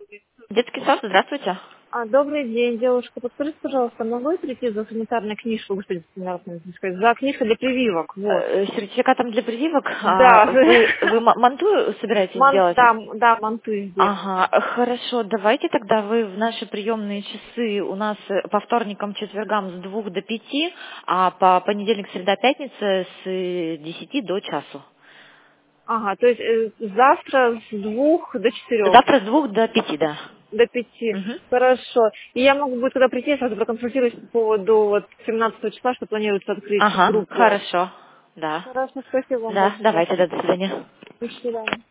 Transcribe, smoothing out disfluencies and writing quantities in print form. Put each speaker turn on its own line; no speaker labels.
Детский сад, здравствуйте.
Добрый день, девушка. Подскажите, пожалуйста, могу я прийти за санитарной книжкой, господи, санитарной книжкой, за книжкой для прививок, вот.
Сертификатом для прививок.
Да.
Вы манту собираетесь делать?
Да, манты сделать.
Ага, хорошо. Давайте тогда вы в наши приемные часы у нас по вторникам, четвергам с 2 до 5, а по понедельник, среда, пятница с 10 до часу.
Ага, то есть завтра с 2 до 4,
Завтра с 2 до 5, да.
до 5.
Мгм.
Хорошо. И я могу будет, когда прийти, я сразу проконсультируюсь по поводу вот 17 числа, что планируется открыть
Ага,
группу.
хорошо. Да.
Хорошо, спасибо вам
Да,
большое.
давайте, да, до свидания.
До свидания.